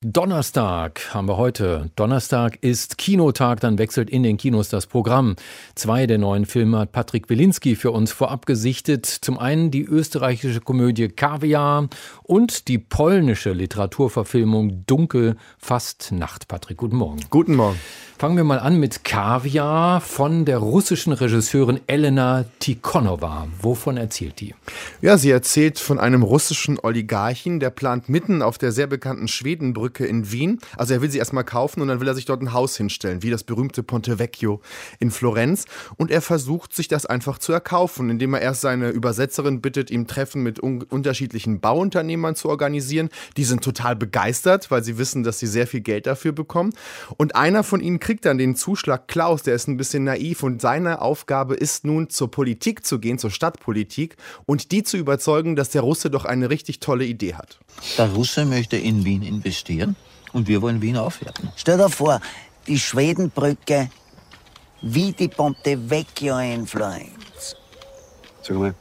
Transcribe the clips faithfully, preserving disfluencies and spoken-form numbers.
Donnerstag haben wir heute. Donnerstag ist Kinotag, dann wechselt in den Kinos das Programm. Zwei der neuen Filme hat Patrick Wilinski für uns vorab gesichtet. Zum einen die österreichische Komödie Kaviar und die polnische Literaturverfilmung Dunkel, fast Nacht. Patrick, guten Morgen. Guten Morgen. Fangen wir mal an mit Kaviar von der russischen Regisseurin Elena Tikhonova. Wovon erzählt die? Ja, sie erzählt von einem russischen Oligarchen, der plant mitten auf der sehr bekannten Schwedenbrücke in Wien. Also er will sie erstmal kaufen und dann will er sich dort ein Haus hinstellen, wie das berühmte Ponte Vecchio in Florenz. Und er versucht, sich das einfach zu erkaufen, indem er erst seine Übersetzerin bittet, ihm Treffen mit un- unterschiedlichen Bauunternehmern zu organisieren. Die sind total begeistert, weil sie wissen, dass sie sehr viel Geld dafür bekommen. Und einer von ihnen kriegt dann den Zuschlag, Klaus, der ist ein bisschen naiv und seine Aufgabe ist nun, zur Politik zu gehen, zur Stadtpolitik und die zu überzeugen, dass der Russe doch eine richtig tolle Idee hat. Der Russe möchte in Wien investieren und wir wollen Wien aufwerten. Stell dir vor, die Schwedenbrücke wie die Ponte Vecchio in Florenz. Sag mal,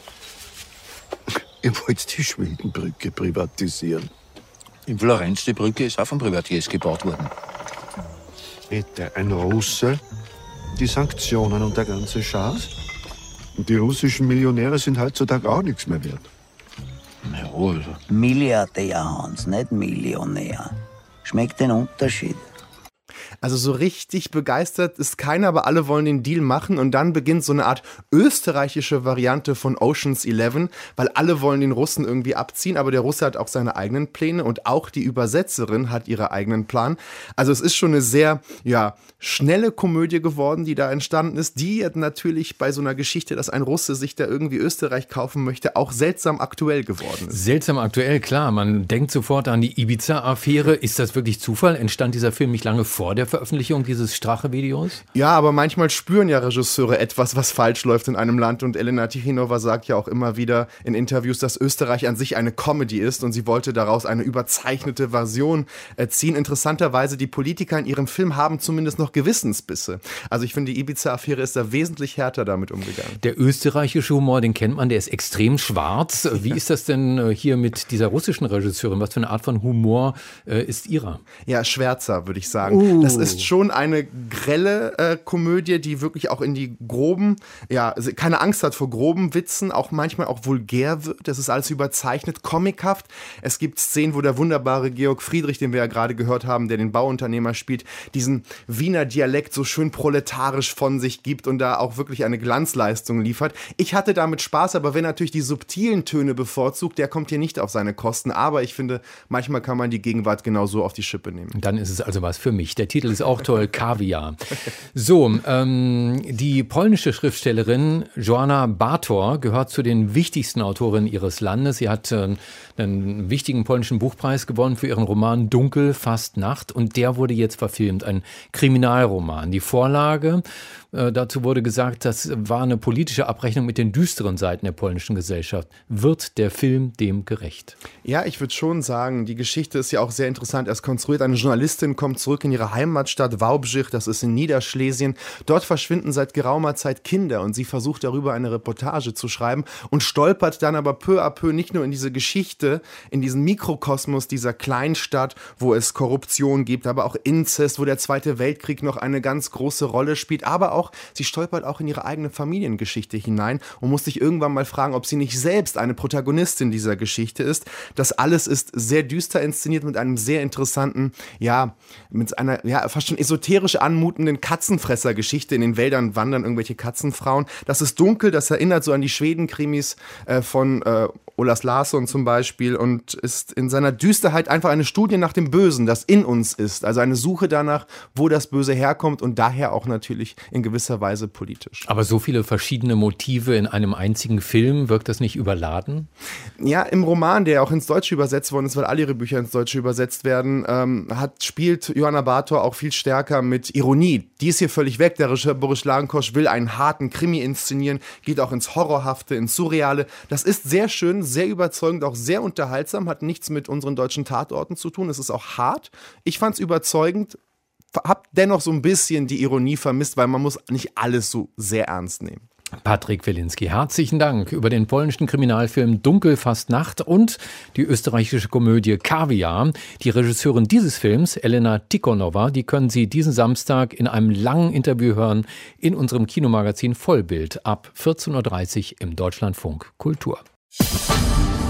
ihr wollt die Schwedenbrücke privatisieren? In Florenz, die Brücke ist auch von Privatiers gebaut worden. Bitte, ein Russe, die Sanktionen und der ganze Schatz? Und die russischen Millionäre sind heutzutage auch nichts mehr wert. Na wohl. Milliardär, Hans, nicht Millionär. Schmeckt den Unterschied? Also so richtig begeistert ist keiner, aber alle wollen den Deal machen und dann beginnt so eine Art österreichische Variante von Ocean's Eleven, weil alle wollen den Russen irgendwie abziehen, aber der Russe hat auch seine eigenen Pläne und auch die Übersetzerin hat ihren eigenen Plan. Also es ist schon eine sehr, ja, schnelle Komödie geworden, die da entstanden ist, die natürlich bei so einer Geschichte, dass ein Russe sich da irgendwie Österreich kaufen möchte, auch seltsam aktuell geworden ist. Seltsam aktuell, klar. Man denkt sofort an die Ibiza-Affäre. Ist das wirklich Zufall? Entstand dieser Film nicht lange vor der Veröffentlichung dieses Strache-Videos? Ja, aber manchmal spüren ja Regisseure etwas, was falsch läuft in einem Land. Und Elena Tikhonova sagt ja auch immer wieder in Interviews, dass Österreich an sich eine Comedy ist und sie wollte daraus eine überzeichnete Version ziehen. Interessanterweise, die Politiker in ihrem Film haben zumindest noch Gewissensbisse. Also ich finde, die Ibiza-Affäre ist da wesentlich härter damit umgegangen. Der österreichische Humor, den kennt man, der ist extrem schwarz. Wie ist das denn hier mit dieser russischen Regisseurin? Was für eine Art von Humor äh, ist ihrer? Ja, schwärzer, würde ich sagen. Uh. Das ist schon eine grelle äh, Komödie, die wirklich auch in die groben, ja, keine Angst hat vor groben Witzen, auch manchmal auch vulgär wird. Das ist alles überzeichnet, comichaft. Es gibt Szenen, wo der wunderbare Georg Friedrich, den wir ja gerade gehört haben, der den Bauunternehmer spielt, diesen Wiener Dialekt so schön proletarisch von sich gibt und da auch wirklich eine Glanzleistung liefert. Ich hatte damit Spaß, aber wer natürlich die subtilen Töne bevorzugt, der kommt hier nicht auf seine Kosten. Aber ich finde, manchmal kann man die Gegenwart genauso auf die Schippe nehmen. Dann ist es also was für mich. Der Titel ist auch toll, Kaviar. So, ähm, die polnische Schriftstellerin Joanna Bator gehört zu den wichtigsten Autorinnen ihres Landes. Sie hat äh, einen wichtigen polnischen Buchpreis gewonnen für ihren Roman Dunkel, fast Nacht. Und der wurde jetzt verfilmt, ein Kriminalroman. Die Vorlage, äh, dazu wurde gesagt, das war eine politische Abrechnung mit den düsteren Seiten der polnischen Gesellschaft. Wird der Film dem gerecht? Ja, ich würde schon sagen, die Geschichte ist ja auch sehr interessant erst konstruiert. Eine Journalistin kommt zurück in ihre Heimatstadt Wałbrzych, das ist in Niederschlesien. Dort verschwinden seit geraumer Zeit Kinder und sie versucht darüber eine Reportage zu schreiben und stolpert dann aber peu à peu nicht nur in diese Geschichte, in diesen Mikrokosmos dieser Kleinstadt, wo es Korruption gibt, aber auch Inzest, wo der Zweite Weltkrieg noch eine ganz große Rolle spielt, aber auch, sie stolpert auch in ihre eigene Familiengeschichte hinein und muss sich irgendwann mal fragen, ob sie nicht selbst eine Protagonistin dieser Geschichte ist. Das alles ist sehr düster inszeniert mit einem sehr interessanten, ja, mit einer ja, fast schon esoterisch anmutenden Katzenfresser-Geschichte. In den Wäldern wandern irgendwelche Katzenfrauen. Das ist dunkel, das erinnert so an die Schweden-Krimis äh, von äh, Olas Larsson zum Beispiel und ist in seiner Düsterheit einfach eine Studie nach dem Bösen, das in uns ist. Also eine Suche danach, wo das Böse herkommt und daher auch natürlich in gewisser Weise politisch. Aber so viele verschiedene Motive in einem einzigen Film, wirkt das nicht überladen? Ja, im Roman, der auch ins Deutsche übersetzt worden ist, weil alle ihre Bücher ins Deutsche übersetzt werden, ähm, hat, spielt Joanna Bator auch viel stärker mit Ironie. Die ist hier völlig weg. Der Regisseur Boris Lankosch will einen harten Krimi inszenieren, geht auch ins Horrorhafte, ins Surreale. Das ist sehr schön, sehr überzeugend, auch sehr unterhaltsam, hat nichts mit unseren deutschen Tatorten zu tun. Es ist auch hart. Ich fand es überzeugend, hab dennoch so ein bisschen die Ironie vermisst, weil man muss nicht alles so sehr ernst nehmen. Patrick Wilinski, herzlichen Dank über den polnischen Kriminalfilm Dunkel fast Nacht und die österreichische Komödie Kaviar. Die Regisseurin dieses Films, Elena Tikhonova, die können Sie diesen Samstag in einem langen Interview hören in unserem Kinomagazin Vollbild ab vierzehn Uhr dreißig im Deutschlandfunk Kultur.